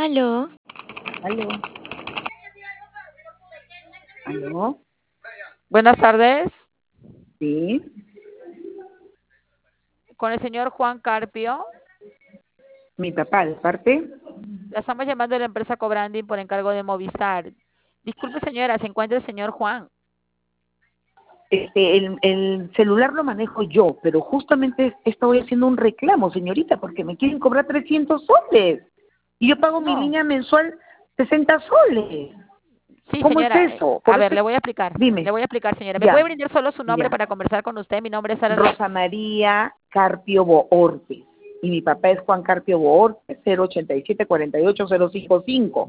Aló, Aló, aló, Buenas tardes, sí, con el señor Juan Carpio. mi papá, de parte. La estamos llamando de la empresa Cobranding por encargo de Movistar. Disculpe, señora, ¿se encuentra el señor Juan? El celular lo manejo yo, pero justamente estoy haciendo un reclamo, señorita, porque me quieren cobrar 300 soles. Y yo pago mi No. línea mensual 60 soles. Sí, ¿Cómo es señora. eso? A Por ver, eso, le voy a explicar. dime, Le voy a explicar, señora. ¿Me puede ya, brindar solo su nombre ya. para conversar con usted? Mi nombre es Sara. Rosa María Carpio Boorte. Y mi papá es Juan Carpio Boorte, 087-48-055.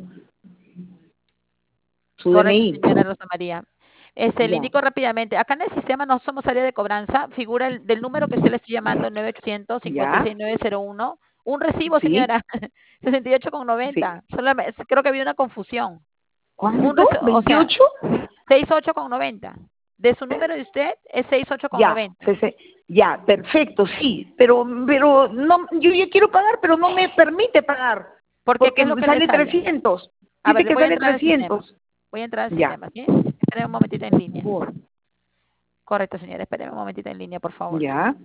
Su Correcto, DNI. señora Rosa María. Le Ya, indico rápidamente. Acá en el sistema no somos área de cobranza. Figura del número que usted le estoy llamando, 9800 ya, 56901. Un recibo, sí, señora. 68,90. sí. Creo que había una confusión. ¿Cuánto? O sea, ¿28? 68,90. De su número de usted es Ya, 68,90. ya, perfecto, sí, pero no, yo ya quiero pagar, pero no me permite pagar, Porque, ¿qué porque es lo que le sale sale? 300, A ver, dice le que voy a sale entrar al sistema. 300, Voy a entrar al ya, sistema, ¿sí? Espere un momentito en línea. por, Correcto, señora. Espere un momentito en línea, por favor. ya,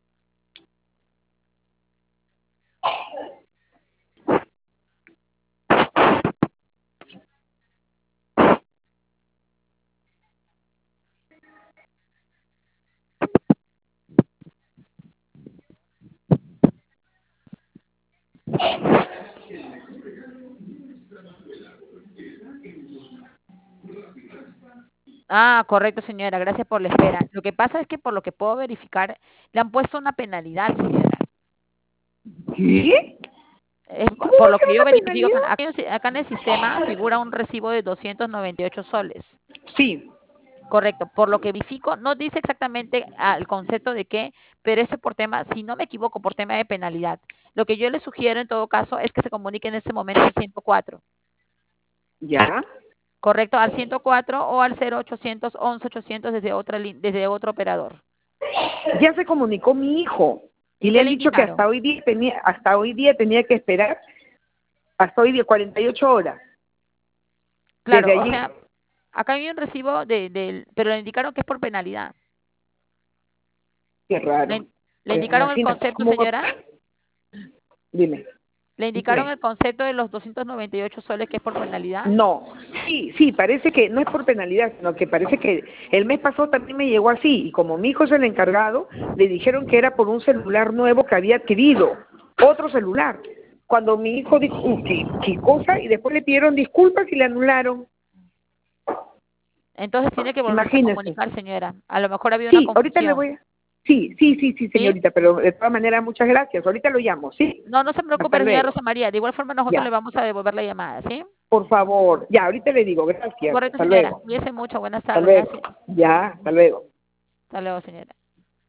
Ah, correcto, señora. Gracias por la espera. Lo que pasa es que por lo que puedo verificar, le han puesto una penalidad, señora. ¿qué? ¿Cómo Por va a lo ser que yo una verifico, penalidad? acá en el sistema figura un recibo de 298 soles. Sí, Correcto, por lo que verifico, no dice exactamente el concepto de qué, pero ese por tema, si no me equivoco, por tema de penalidad. Lo que yo le sugiero en todo caso es que se comunique en este momento al 104, ya, correcto, al 104 o al 0800 11 800 desde otro operador. ya se comunicó mi hijo, ¿Y y le qué han le dicho que indicaron? hasta hoy día tenía que esperar, hasta hoy día 48 horas, desde Claro, o ayer, sea, acá hay un recibo pero le indicaron que es por penalidad. qué raro, ¿Le indicaron el imagínate, concepto, ¿cómo va? señora? Dime, ¿Le indicaron dime. el concepto de los 298 soles que es por penalidad? No, sí, parece que no es por penalidad, sino que parece que el mes pasado también me llegó así, y como mi hijo es el encargado, le dijeron que era por un celular nuevo que había adquirido, otro celular. Cuando mi hijo dijo, ¿qué cosa? Y después le pidieron disculpas y le anularon. Entonces tiene que volverse a Imagínese. comunicar, señora. A lo mejor había una Sí, ahorita le confusión. voy a... Sí, ¿Sí? señorita, pero de todas maneras, muchas gracias. Ahorita lo llamo, ¿sí? No, no se Hasta preocupe, señora luego. Rosa María. De igual forma nosotros le Ya, vamos a devolver la llamada, ¿sí? por favor. Ya, ahorita le digo, gracias. Correcto, Hasta señora. luego. Cuídese mucho. Buenas Hasta tardes. luego. Gracias. Ya, hasta luego. Hasta luego, señora.